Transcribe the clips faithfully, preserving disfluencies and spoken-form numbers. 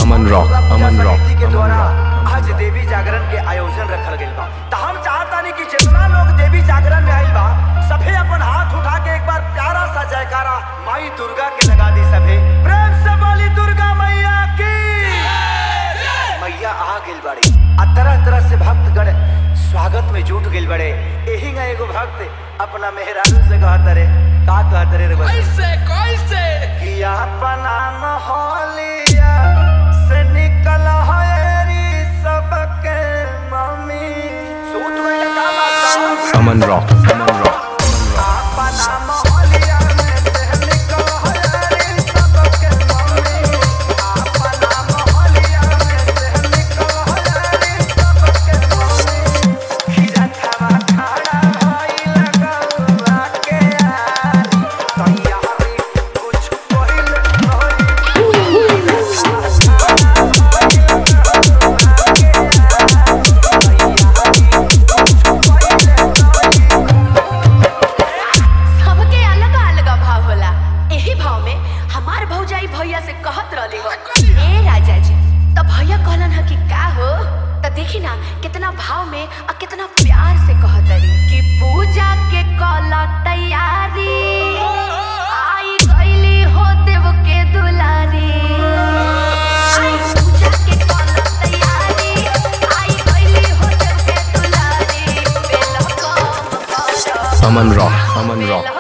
अमन rock Aman rock के द्वारा आज देवी जागरण के आयोजन रखल गइल बा। त हम चाहतानी कि जितना लोग देवी जागरण में आइल बा सभे अपन हाथ उठा के एक बार प्यारा सा जयकारा माई दुर्गा के लगा दी। सभे प्रेम से बोली दुर्गा मैया की। मैया आ गइल बड़े आ तरह तरह से भक्तगण स्वागत में जुट गइल बड़े। एही ना एगो भक्त अपना मेहरारू से कहत रे का कहत रे कैसे कैसे कि अपना मोहलिया से निकल हरी सबके मम्मी सूत में का बात अमन रॉक अमन रॉक अपना मोहलिया में से निकल हरी सबके मम्मी अपना मोहलिया में से निकल हरी सबके मम्मी खीरा खावा खाड़ा भई लगवा के यारी तैयारी कुछ कोइल सबके अलग अलग भाव होला। एही भाव में हमार भौजाई भैया से कहत रहली हो ए राजा जी तो भैया कहलन ह कि का हो त देखी ना कितना भाव में और कितना प्यार से कहत रही कि पूजा के कल तैयारी आई गईली हो देव के दुलारी। आई पूजा के कल तैयारी आई गईली हो देव के दुलारी। बेला कम कर अमन रॉक अमन रॉक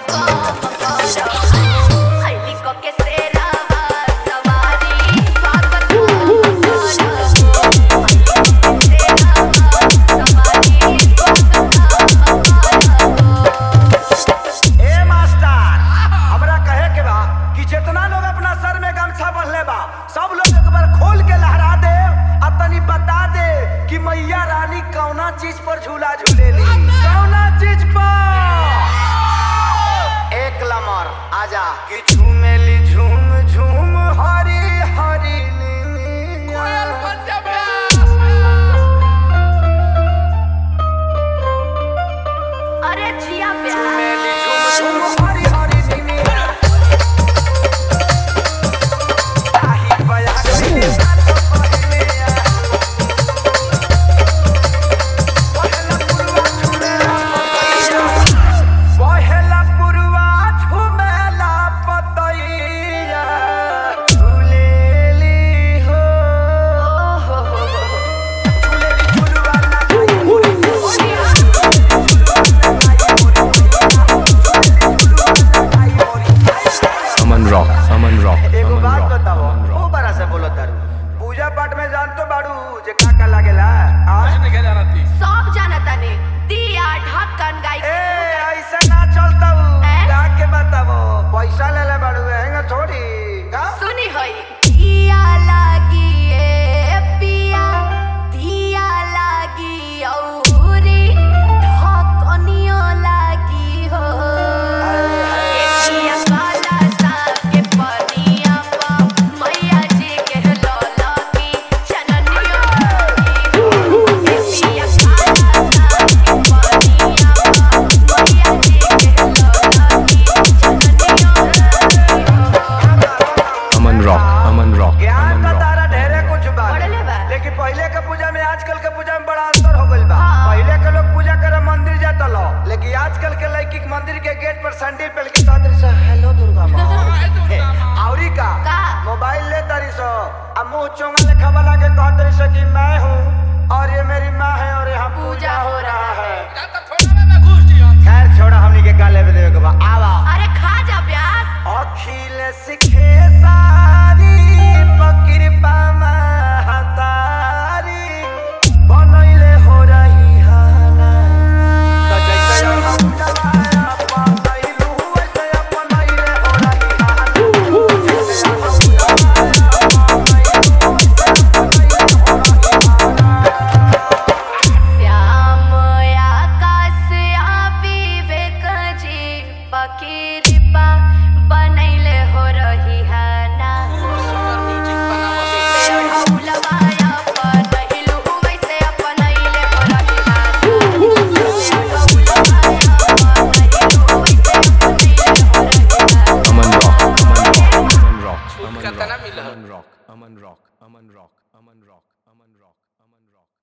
ए मास्टर हमरा कहे के बा कि जितना लोग अपना सर में गमछा बंधले बा सब लोग एक बार खोल के लहरा दे आ तनी बता दे कि मैया रानी कौना चीज पर झूला झूलेली कौना चीज पर। एक लमर आजा कि झूमेली झूम झूम हरी हरी कोयल नीलिया। पंजाबी अरे जिया प्यार झूमेली झूम झूम हरी हरी नीलिया। ताही बया गइली सात पहलिया। पहला पुरवा झूमेला पतैया। पहला पुरवा झूमेला पतैया। झूलेली हो। झूलेली झुलवा लगाई मोरी मोरिया। अमन रॉक अमन रॉक एगो अमन बात रॉक बताओ अमन रॉक ओ बड़ा से बोलत तारू पूजा पाठ में जान तो बाड़ू जे का का लागेला आज नहीं क्या जाना थी सब जानता ने दिया ढक्कन गाय ए ऐसा ना चलता हैं? का के बताओ पैसा ले ले बाड़ू हैंगा थोड़ी का सुनी होई दिया लागी ए पिया दिया लागी औरी ढक्कनियो लागी हो। ए पिया काला साग के पनिया पा मैया जी के लौला की चननियो लागी हो। ए पिया काला साग के पनिया पा मैया जी के लौला की चननियो लागी हो। अमन रॉक अमन रॉक ज्ञान अमन का रॉक तारा ढेरे कुछ बा बढ़ले बा। लेकिन पहले के पूजा में आजकल के पूजा में बड़ा अंतर हो गइल बा। हाँ। पहले के लोग पूजा करे मंदिर जाता लो लेकिन आजकल के लड़की के मंदिर के गेट पर सैंडल पहन के सादर से हेलो दुर्गा माँ हाय दुर्गा माँ। औरी का का? मोबाइल ले तारी सो अब मुंह चोंगा लेखा वाला के कह तारी सो कि मैं हूँ और ये मेरी माँ है और यहाँ पूजा हो रहा है। का तो थोड़ा में मैं घुस दिया खैर छोड़ा हमनी के काले पे देवे के बा आवा अरे खा जा प्याज। अखिल सिखे सारी पकिरपा महतारी बनैले हो रही हाना त जैसे हम जवाया पातैलू वैसे बनैले हो रही हाना जैसे हम जवाया पातैलू वैसे बनैले हो रही हाना। कितना मिला Aman Rock, Aman Rock, Aman Rock, Aman Rock, Aman Rock, Aman Rock.